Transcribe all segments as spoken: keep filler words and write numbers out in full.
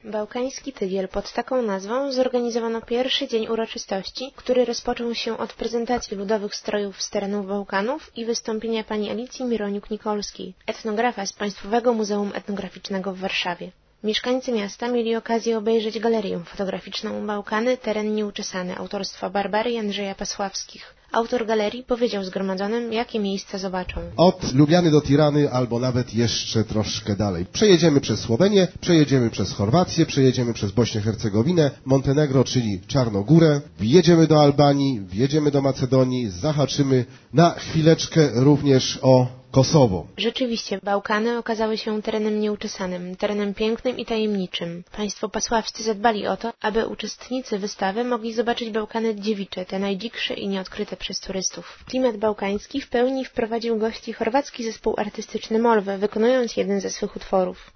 Bałkański Tygiel pod taką nazwą zorganizowano pierwszy dzień uroczystości, który rozpoczął się od prezentacji ludowych strojów z terenów Bałkanów i wystąpienia pani Alicji Mironiuk-Nikolskiej, etnografa z Państwowego Muzeum Etnograficznego w Warszawie. Mieszkańcy miasta mieli okazję obejrzeć galerię fotograficzną Bałkany, teren nieuczesany, autorstwa Barbary i Andrzeja Pasławskich. Autor galerii powiedział zgromadzonym, jakie miejsca zobaczą. Od Lubiany do Tirany, albo nawet jeszcze troszkę dalej. Przejedziemy przez Słowenię, przejedziemy przez Chorwację, przejedziemy przez Bośnię-Hercegowinę, Montenegro, czyli Czarnogórę, wjedziemy do Albanii, wjedziemy do Macedonii, zahaczymy na chwileczkę również o Kosowo. Rzeczywiście, Bałkany okazały się terenem nieuczesanym, terenem pięknym i tajemniczym. Państwo pasławscy zadbali o to, aby uczestnicy wystawy mogli zobaczyć Bałkany dziewicze, te najdziksze i nieodkryte przez turystów. Klimat bałkański w pełni wprowadził gości chorwacki zespół artystyczny Molve, wykonując jeden ze swych utworów.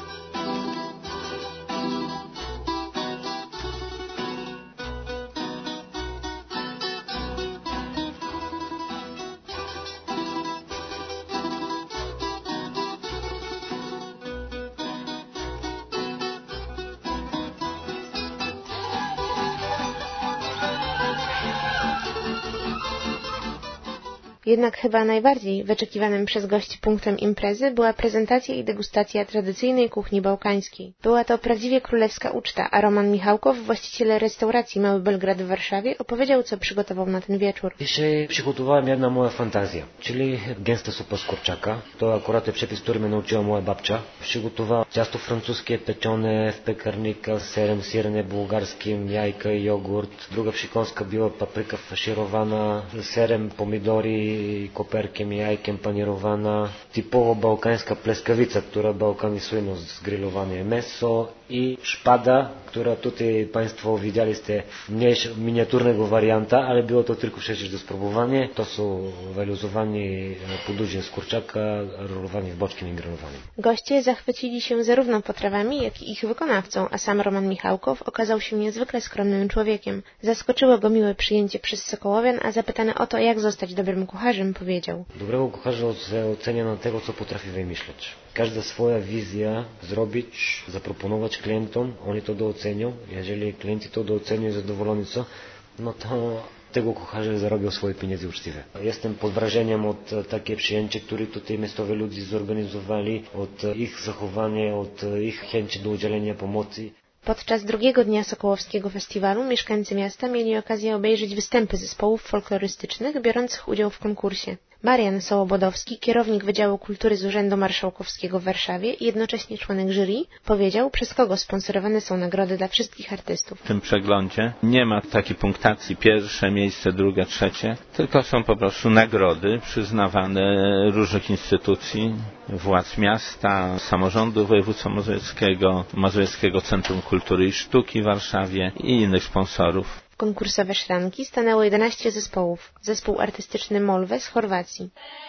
Jednak chyba najbardziej wyczekiwanym przez gości punktem imprezy była prezentacja i degustacja tradycyjnej kuchni bałkańskiej. Była to prawdziwie królewska uczta, a Roman Michałkow, właściciel restauracji Mały Belgrad w Warszawie, opowiedział, co przygotował na ten wieczór. Dzisiaj przygotowałem jedna moja fantazja, czyli gęsta supa z kurczaka. To akurat przepis, który mnie nauczyła moja babcia. Przygotowałem ciasto francuskie pieczone w piekarnika z serem syrne bułgarskim, jajka i jogurt. Druga przekąska była papryka faszerowana z serem, pomidory i koperkiem i jajkiem panierowana. Typowo bałkańska pleskawica, która Bałkany słyną z grillowane mięso i szpada, która tutaj Państwo widzieliście mniejsza, miniaturnego warianta, ale było to tylko przecież do spróbowania. To są wyluzowane podudzie z kurczaka, rolowane w boczkiem i grillowane. Goście zachwycili się zarówno potrawami, jak i ich wykonawcą, a sam Roman Michałkow okazał się niezwykle skromnym człowiekiem. Zaskoczyło go miłe przyjęcie przez Sokołowian, a zapytany o to, jak zostać dobrym kucharzem, powiedział: Dobrego kucharza ocenia na tego, co potrafi wymyśleć. Każda swoja wizja zrobić, zaproponować klientom, oni to docenią. Jeżeli klienci to docenią i zadowoleni są, no to tego kucharza zarobią swoje pieniądze uczciwe. Jestem pod wrażeniem od takie przyjęcie, które tutaj miejscowi ludzie zorganizowali, od ich zachowania, od ich chęci do udzielenia pomocy. Podczas drugiego dnia Sokołowskiego Festiwalu mieszkańcy miasta mieli okazję obejrzeć występy zespołów folklorystycznych biorących udział w konkursie. Marian Sołobodowski, kierownik Wydziału Kultury z Urzędu Marszałkowskiego w Warszawie i jednocześnie członek jury, powiedział, przez kogo sponsorowane są nagrody dla wszystkich artystów. W tym przeglądzie nie ma takiej punktacji pierwsze miejsce, drugie, trzecie, tylko są po prostu nagrody przyznawane różnych instytucji, władz miasta, samorządu województwa mazowieckiego, Mazowieckiego Centrum Kultury i Sztuki w Warszawie i innych sponsorów. W konkursowe szranki stanęło jedenaście zespołów. Zespół artystyczny Molve z Chorwacji.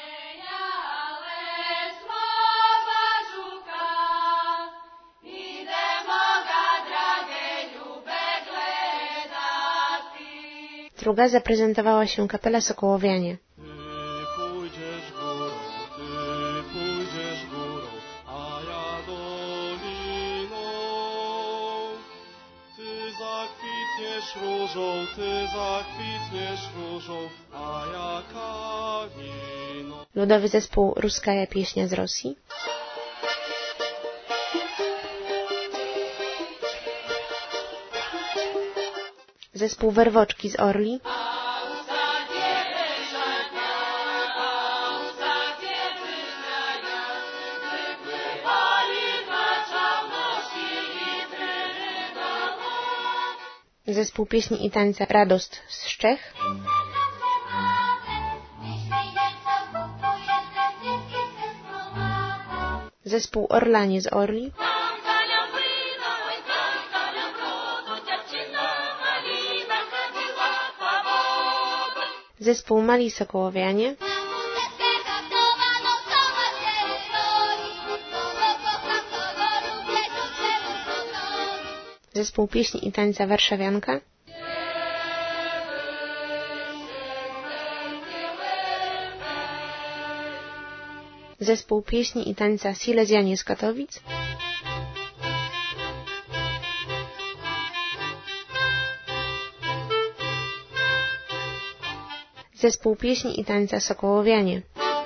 Druga zaprezentowała się kapela Sokołowianie. Różą, ty zakwitniesz różą, a ja kaminą. Ludowy zespół Ruskaja pieśnia z Rosji. Zespół Werwoczki z Orli. Zespół pieśni i tańca Radost z Szczech. Zespół Orlanie z Orli. Zespół Mali Sokołowianie. Zespół pieśni i tańca Warszawianka. Zespół pieśni i tańca Silezjanie z Katowic. zespół pieśni i tańca Sokołowianie.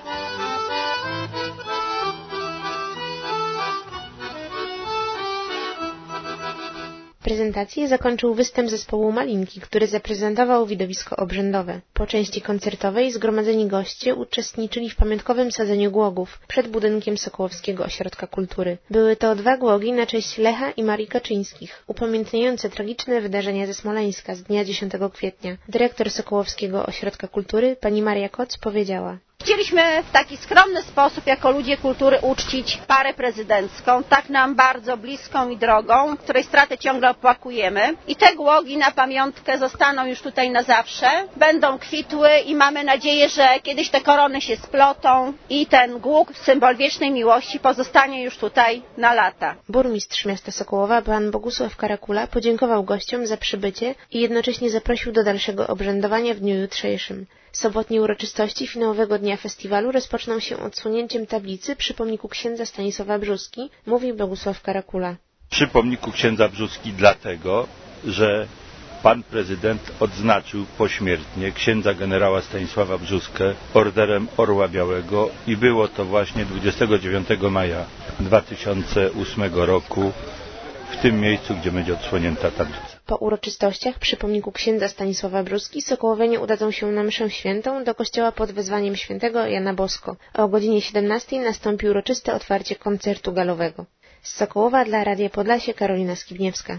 Prezentację zakończył występ zespołu Malinki, który zaprezentował widowisko obrzędowe. Po części koncertowej zgromadzeni goście uczestniczyli w pamiątkowym sadzeniu głogów przed budynkiem Sokołowskiego Ośrodka Kultury. Były to dwa głogi na cześć Lecha i Marii Kaczyńskich, upamiętniające tragiczne wydarzenia ze Smoleńska z dnia dziesiątego kwietnia. Dyrektor Sokołowskiego Ośrodka Kultury, pani Maria Koc, powiedziała: Chcieliśmy w taki skromny sposób jako ludzie kultury uczcić parę prezydencką, tak nam bardzo bliską i drogą, której stratę ciągle opłakujemy. I te głogi na pamiątkę zostaną już tutaj na zawsze, będą kwitły i mamy nadzieję, że kiedyś te korony się splotą i ten głóg, symbol wiecznej miłości, pozostanie już tutaj na lata. Burmistrz miasta Sokołowa, pan Bogusław Karakula, podziękował gościom za przybycie i jednocześnie zaprosił do dalszego obrzędowania w dniu jutrzejszym. Sobotnie uroczystości finałowego dnia festiwalu rozpoczną się odsłonięciem tablicy przy pomniku księdza Stanisława Brzóski, mówi Bogusław Karakula. Przy pomniku księdza Brzóski dlatego, że pan prezydent odznaczył pośmiertnie księdza generała Stanisława Brzóskę orderem Orła Białego i było to właśnie dwudziestego dziewiątego maja dwa tysiące ósmego roku w tym miejscu, gdzie będzie odsłonięta tablica. Po uroczystościach przy pomniku księdza Stanisława Brzóski Sokołowianie udadzą się na mszę świętą do kościoła pod wezwaniem świętego Jana Bosko. O godzinie siedemnastej nastąpi uroczyste otwarcie koncertu galowego. Z Sokołowa dla Radia Podlasie Karolina Skibniewska.